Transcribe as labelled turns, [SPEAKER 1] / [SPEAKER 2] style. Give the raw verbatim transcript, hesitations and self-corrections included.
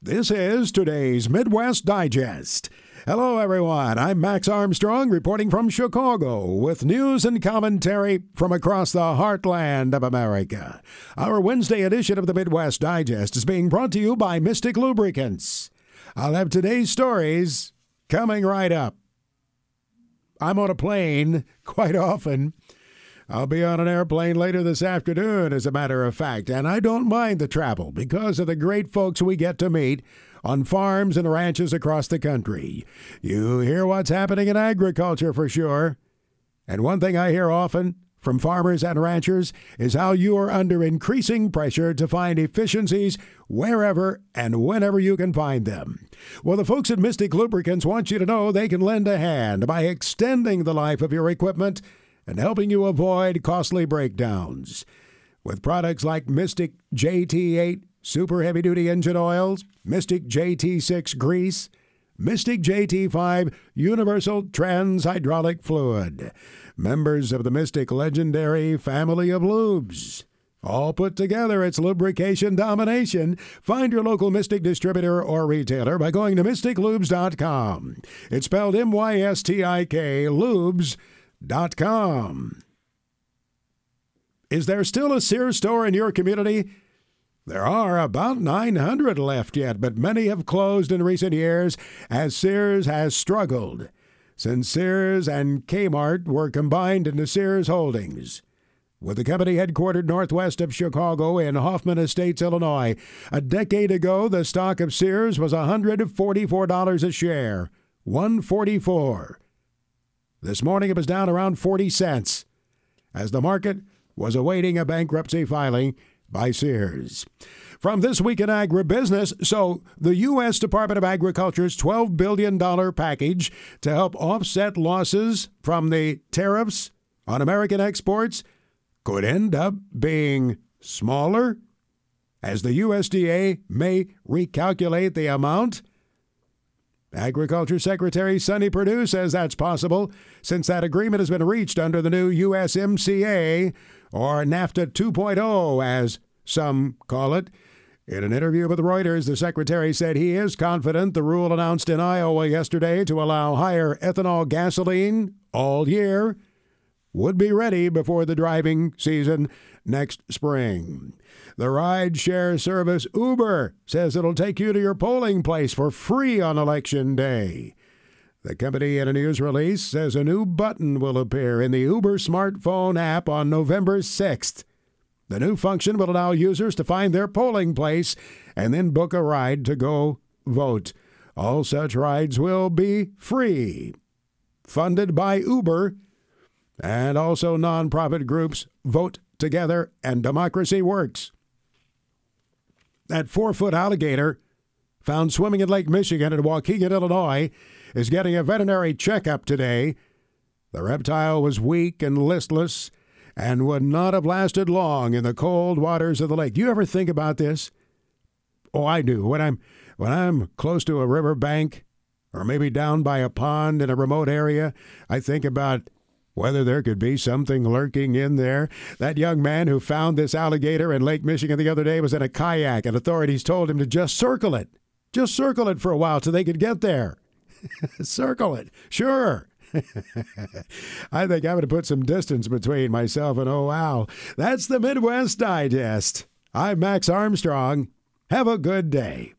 [SPEAKER 1] This is today's Midwest Digest. Hello, everyone. I'm Max Armstrong reporting from Chicago with news and commentary from across the heartland of America. Our Wednesday edition of the Midwest Digest is being brought to you by Mystic Lubricants. I'll have today's stories coming right up. I'm on a plane quite often. I'll be on an airplane later this afternoon, as a matter of fact, and I don't mind the travel because of the great folks we get to meet on farms and ranches across the country. You hear what's happening in agriculture for sure. And one thing I hear often from farmers and ranchers is how you are under increasing pressure to find efficiencies wherever and whenever you can find them. Well, the folks at Mystic Lubricants want you to know they can lend a hand by extending the life of your equipment and helping you avoid costly breakdowns. With products like Mystic J T eight Super Heavy Duty Engine Oils, Mystic J T six Grease, Mystic J T five Universal Trans Hydraulic Fluid, members of the Mystic legendary family of lubes. All put together, it's lubrication domination. Find your local Mystic distributor or retailer by going to mystic lubes dot com. It's spelled M Y S T I K, lubes dot com. Is there still a Sears store in your community? There are about nine hundred left yet, but many have closed in recent years as Sears has struggled since Sears and Kmart were combined into Sears Holdings. With the company headquartered northwest of Chicago in Hoffman Estates, Illinois, a decade ago the stock of Sears was one hundred forty-four dollars a share, one hundred forty-four dollars. This morning it was down around forty cents, as the market was awaiting a bankruptcy filing by Sears. From This Week in Agribusiness, so the U S Department of Agriculture's twelve billion dollars package to help offset losses from the tariffs on American exports could end up being smaller, as the U S D A may recalculate the amount. Agriculture Secretary Sonny Perdue says that's possible since that agreement has been reached under the new U S M C A, or NAFTA two point oh, as some call it. In an interview with Reuters, the secretary said he is confident the rule announced in Iowa yesterday to allow higher ethanol gasoline all year would be ready before the driving season next spring. The ride-share service Uber says it'll take you to your polling place for free on Election Day. The company, in a news release, says a new button will appear in the Uber smartphone app on November sixth. The new function will allow users to find their polling place and then book a ride to go vote. All such rides will be free, funded by Uber, and also nonprofit groups Vote Together and Democracy Works. That four-foot alligator found swimming in Lake Michigan in Waukegan, Illinois, is getting a veterinary checkup today. The reptile was weak and listless and would not have lasted long in the cold waters of the lake. Do you ever think about this? Oh, I do. When I'm when I'm close to a river bank or maybe down by a pond in a remote area, I think about whether there could be something lurking in there. That young man who found this alligator in Lake Michigan the other day was in a kayak, and authorities told him to just circle it. Just circle it for a while till they could get there. Circle it. Sure. I think I'm going to put some distance between myself and oh wow. That's the Midwest Digest. I'm Max Armstrong. Have a good day.